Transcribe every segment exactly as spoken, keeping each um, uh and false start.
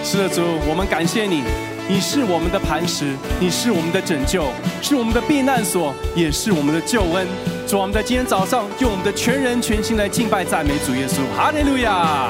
是的，主，我们感谢你，你是我们的磐石，你是我们的拯救，是我们的避难所，也是我们的救恩。主，我们在今天早上用我们的全人全心来敬拜赞美主耶稣，哈利路亚！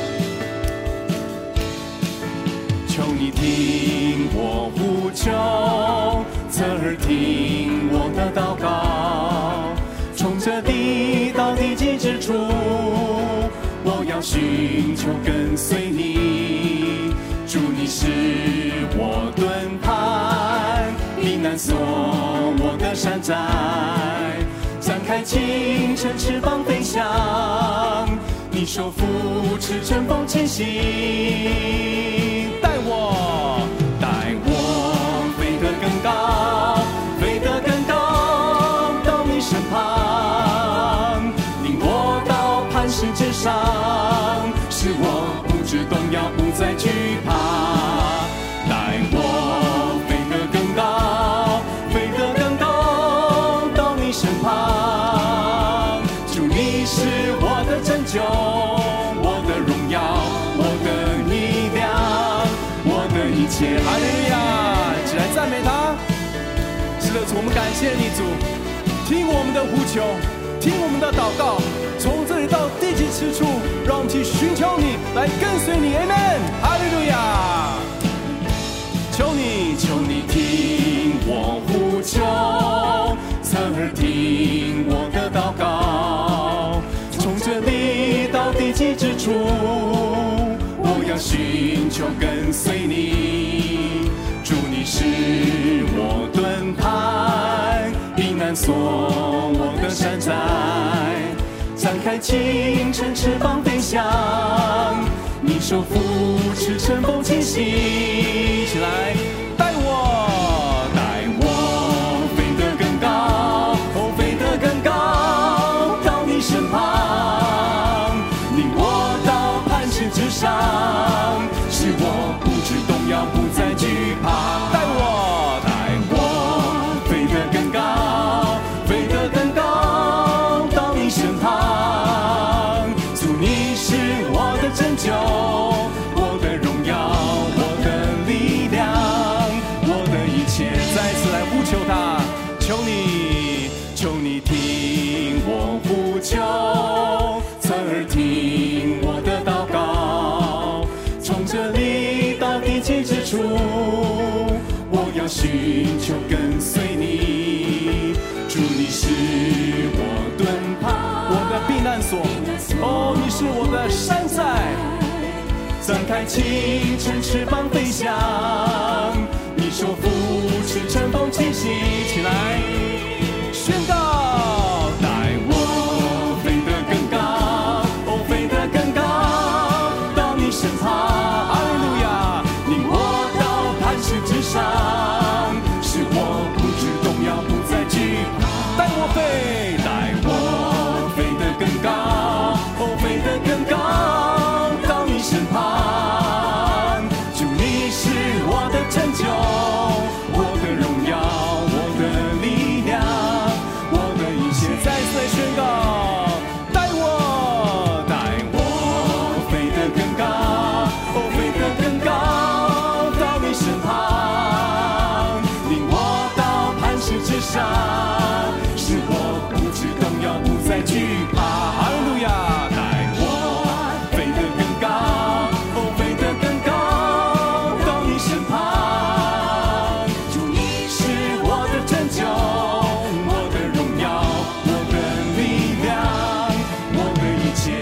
求你听我呼求，侧耳听我的祷告，从这地到地极之处，我要寻求跟随你。主，你是我盾牌，避难所，我的山寨，展开清晨翅膀飞翔，你手扶持乘风前行，带我带我飞得更高，飞得更高，到你身旁，领我到磐石之上，使我不知动摇，不再惧怕。带我飞得更高，飞得更高，到你身旁。主，你是我的拯救，我的荣耀，我的力量，我的一切。哈利路亚！一起来赞美他。是的，主，我们感谢你，主，听我们的呼求，听我们的祷告，从这里到地极之处，让我们去寻求你，来跟随你。 Amen， 哈利路亚！求你，求你听我呼求，侧耳听我的祷告，从这里到地极之处，我要寻求跟随你。主，你是我盾牌，避难所，我的山寨，展开清晨翅膀飞翔，你手扶持乘风前行。起来，带我，带我飞得更高，哦，飞得更高，到你身旁，领我到磐石之上，使我不知动摇，不再惧怕。带我，带我飞得更高，飞得更高，到你身旁。主，你是我的拯救，我的荣耀，我的力量，我的一切。再次来呼求他，求你，求你听我呼求，侧耳听我的祷告，从这里到地极之处，我要寻求跟随你。主，你是我盾牌，我的避难所，哦，你是我的山寨，展开清晨翅膀飞翔，你手扶持乘风前行。起来宣告，带我飞得更高，哦，飞得更高，到你身旁。哈利路亚！领我到磐石之上，使我不知动摇，不再惧怕。带我飞，带我飞得更高，哦，飞得更高，到你身旁。主，你是我的拯救，我的荣耀，我的力量，我的一切。再次来宣告，带我，带我飞得更高，哦，飞得更高，到你身旁，领我到磐石之上，使我不知动摇，不再惧怕。哈利路亚！带我飞得更高，哦，飞得更高，到你身旁。主，你是我的拯救，我的荣耀，我的力量，我的一切。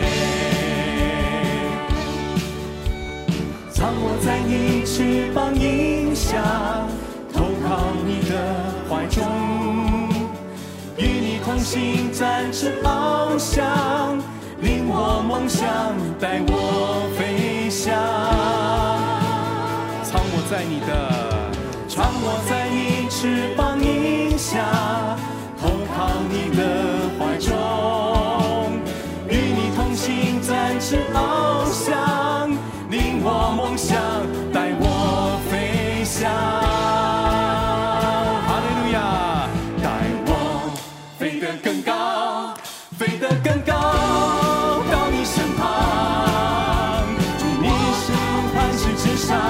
藏我在你翅膀荫下，投靠你的怀中，与你同行，展翅翱翔，领我梦想，带我飞翔。藏我在你的，藏我在你翅膀荫下，投靠你的怀中，与你同行，展翅翱翔，领我梦想，带我飞翔。哈利路亚！带我飞得更高，飞得更高，到你身旁。主，你是磐石之上，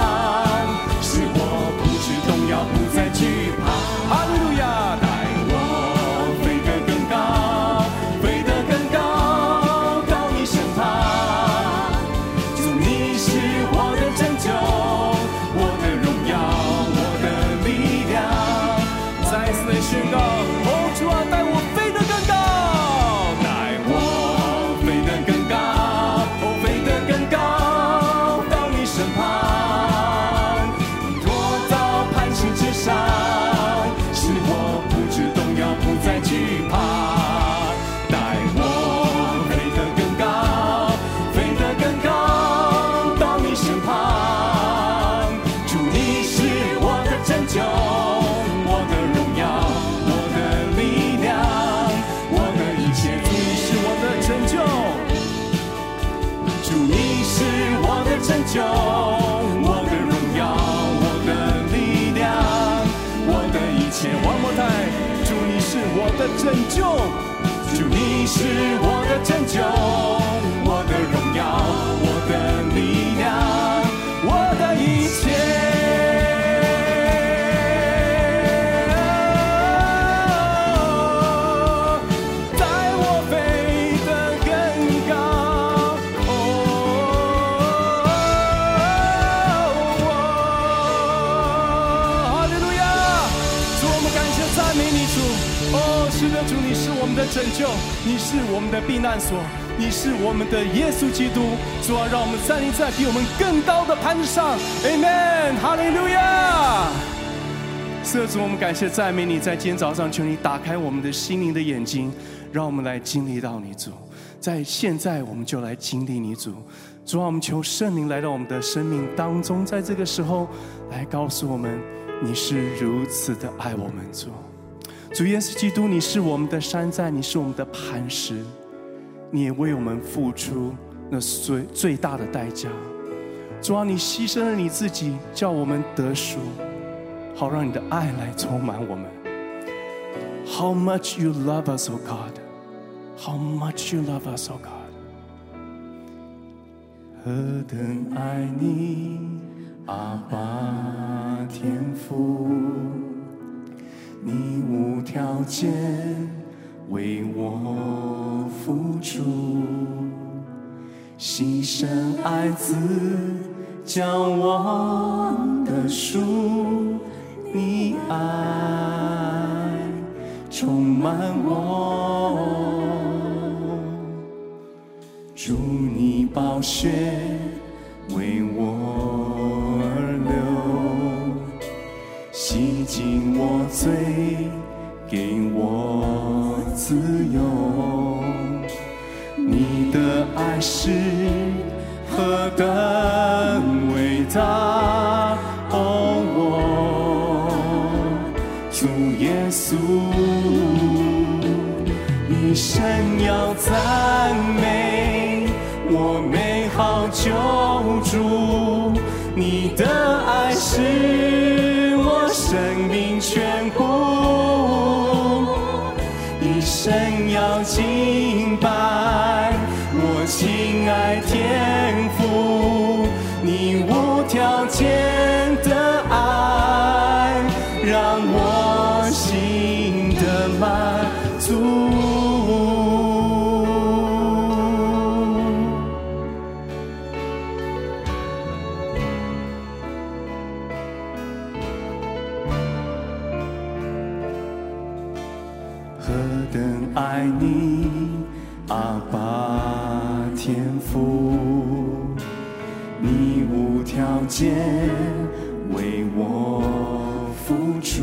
拯救，我的荣耀，我的力量，我的一切。One more time， 主你是我的拯救，主你是我的拯救，我的荣耀，我的力量，我的一切。主你是我们的拯救，你是我们的避难所，你是我们的耶稣基督。主啊，让我们站立在比我们更高的磐石上。 Amen， 哈利路亚。是的，主，我们感谢赞美你，在今天早上求你打开我们的心灵的眼睛，让我们来经历到你。主，在现在我们就来经历你。主，主啊，我们求圣灵来到我们的生命当中，在这个时候来告诉我们你是如此的爱我们。主，主耶稣基督，你是我们的山寨，你是我们的磐石，你也为我们付出那最最大的代价。主啊，你牺牲了你自己，叫我们得赎，好让你的爱来充满我们。How much you love us, O God! How much you love us, O God! 何等爱你，阿爸天父，你无条件为我付出，牺牲爱子将我的赎，你爱充满我，主你宝血为我而流，洗净我罪，给我自由。你的爱是何等伟大，哦，我主耶稣，一生要赞美我美好救主，你的爱是我生命全部，一生要敬拜我亲爱天父，你无条件的爱让我心的满足。何等爱你，阿爸天父，你无条件为我付出，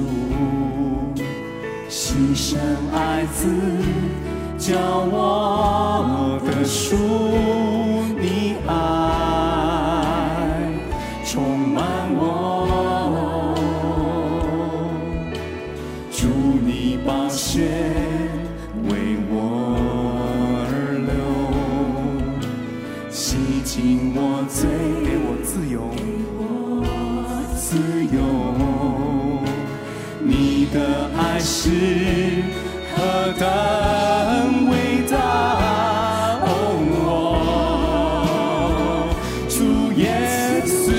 牺牲爱子叫我的赎，你爱充满我，主你宝血为我而流，洗净我罪，给我自由，自由。你的爱是何等伟大，哦，主耶稣，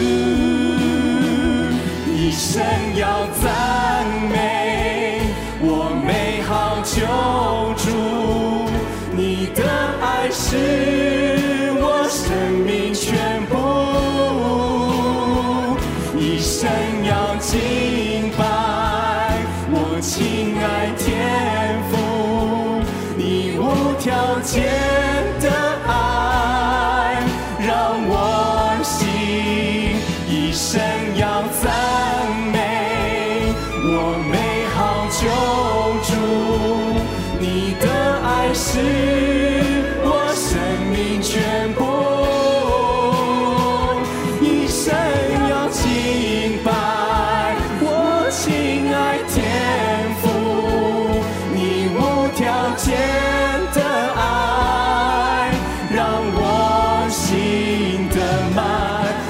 一生要赞美我美好救主，你的爱是我生命全部，一生要敬拜我亲爱天父，你无条件的爱让我心一生要赞美我美好救主，你的爱是我生命全部，一生要敬拜我亲爱天父，你无条件的爱让我心的满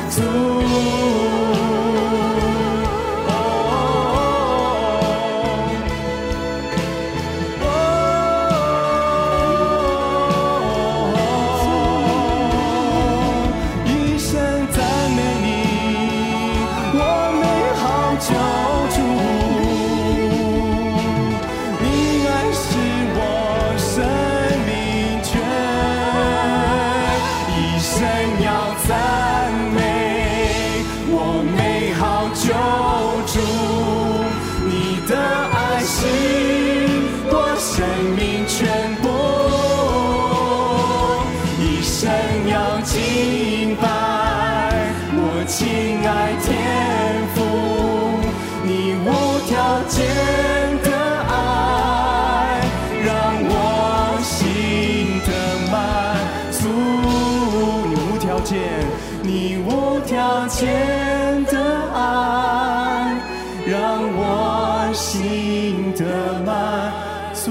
你无条件的爱，让我心得满足。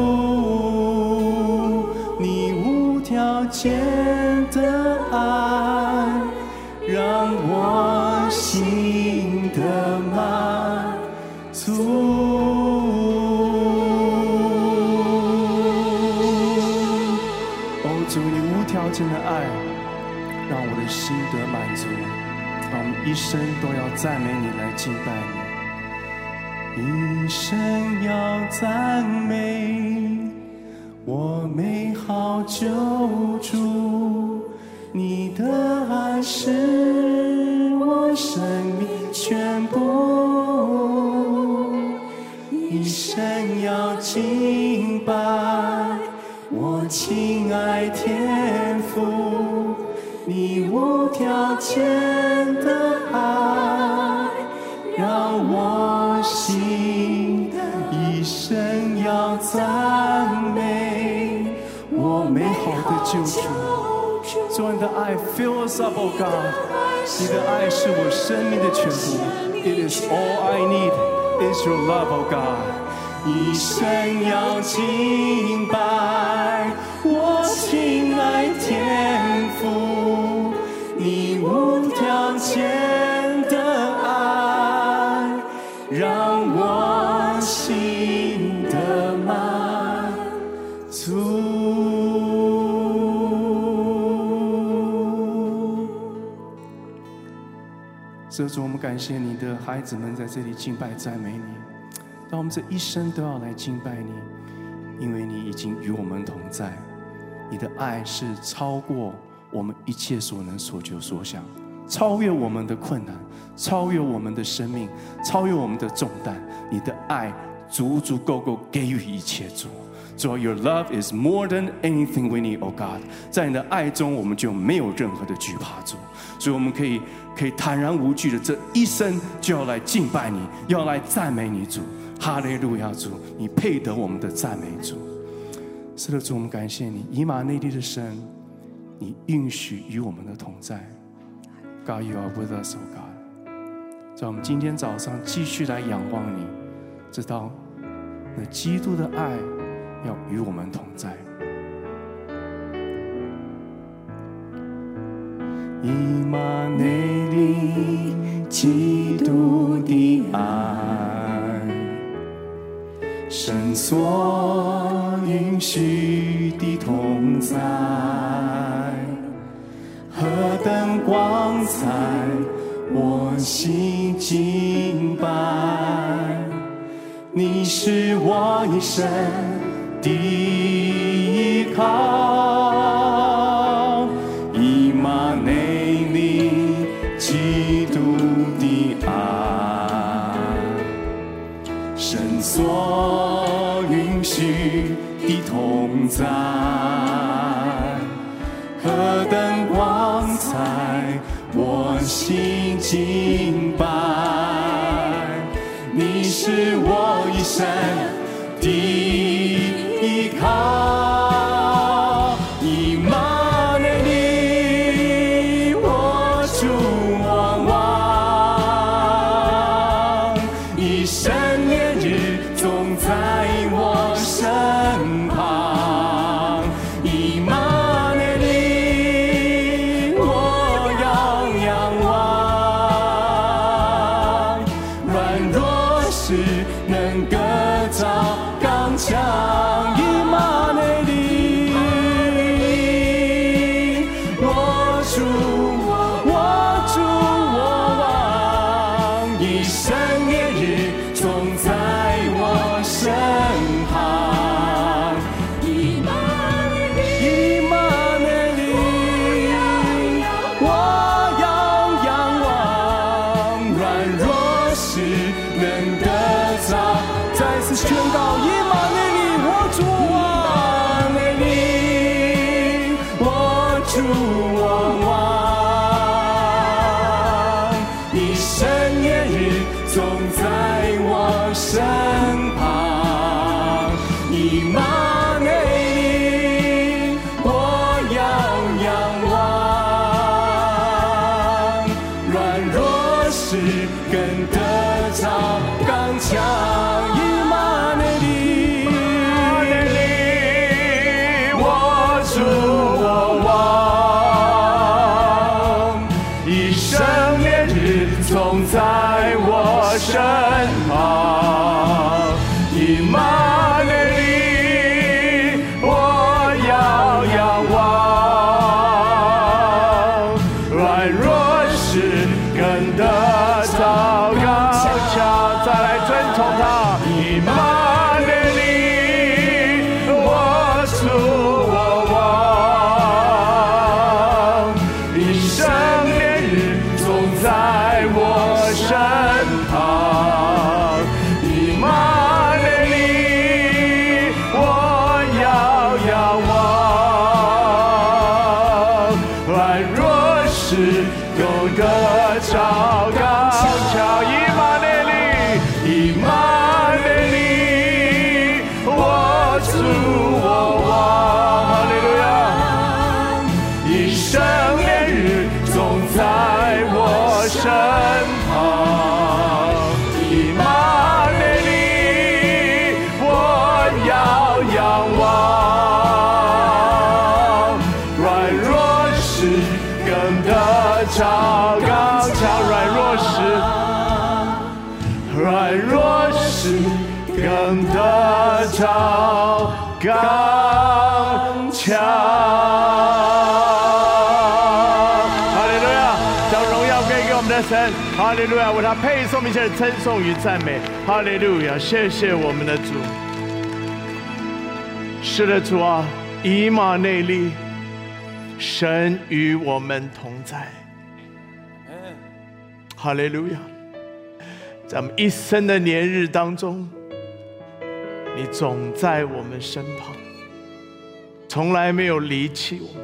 你无条件的爱，让我心得满足。主，你无条件的爱，让我的心得满足，让我们一生都要赞美你，来敬拜你。一生要赞美我美好救主，你的爱是我生命全部。一生要敬拜我亲爱天父，你无条件的爱，让我心一生要赞美我美好的救主。主，你的爱 fill us up, oh God， 你的爱是我生命的全部。It is all I need, is your love, oh God。一生要敬拜我亲爱天父，你无条件的爱，让我心得满足。主，我们感谢你的孩子们在这里敬拜赞美你，让我们这一生都要来敬拜你，因为你已经与我们同在，你的爱是超过我们一切所能所求所想，超越我们的困难，超越我们的生命，超越我们的重担，你的爱足足够够给予一切。主，主 Your love is more than anything we need, oh God。 在你的爱中，我们就没有任何的惧怕。主，所以我们可以可以坦然无惧的这一生就要来敬拜你，要来赞美你。主，哈利路亚！主，你配得我们的赞美。主，是的，主，我们感谢你，以马内利的神，你允许与我们的同在。God, you are with us, oh God。在我们今天早上继续来仰望你，知道那基督的爱要与我们同在。以马内利，基督的爱，神所允许的同在，何等光彩，我心敬拜。你是我一生的依靠，以马内利，基督的爱，神所允许的同在，何等光彩，我心敬拜。你是我一生的依靠，以马内利，我主望望，一生年日总在我身旁。以马内利，我要仰望，软弱是能割造刚强。以马内利，我主我主我望，一生年日总在我身旁。以马内利，以马内利，我要仰望，软弱时能得造。再次宣告，以马内利，我主我内利，我主我望，一生年日总在我身旁。以马内利，我要仰望， 是更得着刚强。以马内利，我主我王，一生年日总在我身旁。以马内利，我要仰望，软弱时更得着刚强。再来尊崇他。以马内利，我主我王，一生年日总在我身旁。以马内利，我要仰望，软弱时更得着刚强。以马内利，以马内利，我主我王，哈利路亚！一生年日总在我身旁。以马内利，我要仰望，软弱时更得着刚强。软弱时，软弱时更得着刚强。哈利路亚！将荣耀归给我们的神。哈利路亚！为他配颂一切的称颂与赞美。哈利路亚！谢谢我们的主。是的，主啊，以马内利，神与我们同在。哈利路亚！在我们一生的年日当中，你总在我们身旁，从来没有离弃我们。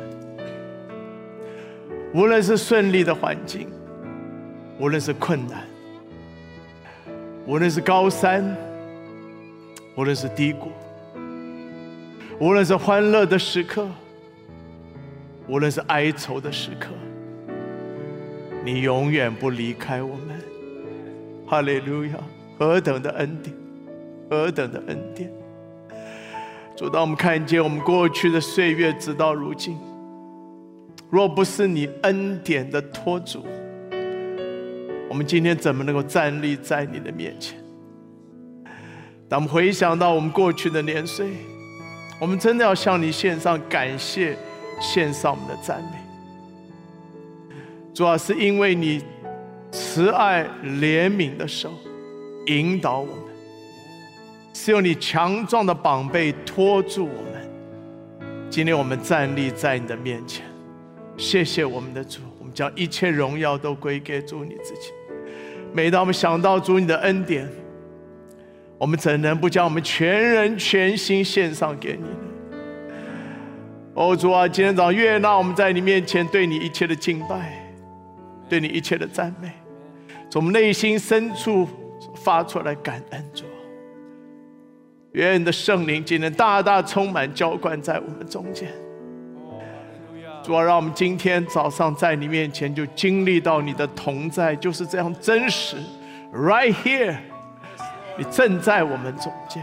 无论是顺利的环境，无论是困难，无论是高山，无论是低谷，无论是欢乐的时刻，无论是哀愁的时刻，你永远不离开我们。哈利路亚！何等的恩典，何等的恩典！主，当我们看见我们过去的岁月直到如今，若不是你恩典的托住，我们今天怎么能够站立在你的面前？当我们回想到我们过去的年岁，我们真的要向你献上感谢，献上我们的赞美。主要是因为你慈爱怜悯的手引导我们，是用你强壮的膀臂托住我们。今天我们站立在你的面前，谢谢我们的主，我们将一切荣耀都归给主你自己。每当我们想到主你的恩典，我们怎能不将我们全人全心献上给你呢？哦，主啊，今天早上悦纳我们在你面前对你一切的敬拜，对你一切的赞美，从我们内心深处发出来感恩。主，愿你的圣灵今天大大充满浇灌在我们中间。主啊，让我们今天早上在你面前就经历到你的同在，就是这样真实。 Right here， 你正在我们中间，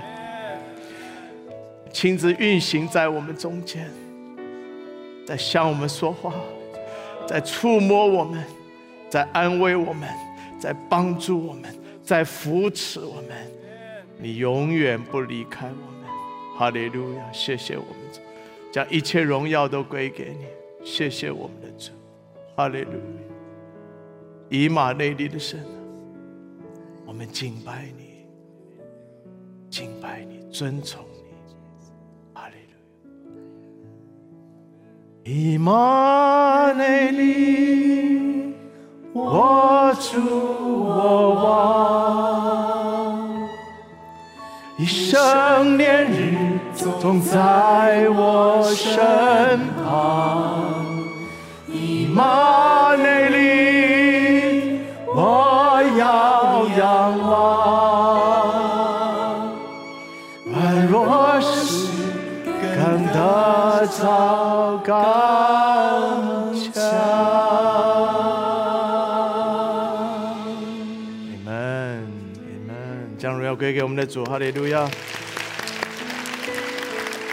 亲自运行在我们中间，在向我们说话，在触摸我们，在安慰我们，在帮助我们，在扶持我们。你永远不离开我们。哈利路亚！谢谢我们主，将一切荣耀都归给你。谢谢我们的主，哈利路亚！以马内利的神，我们敬拜你，敬拜你，尊崇你，哈利路亚！以马内利，我主我王，一生年日总在我身旁。以马内利，我要仰望，软弱时更得着刚强。 将荣耀归给我们的主，哈利路亚。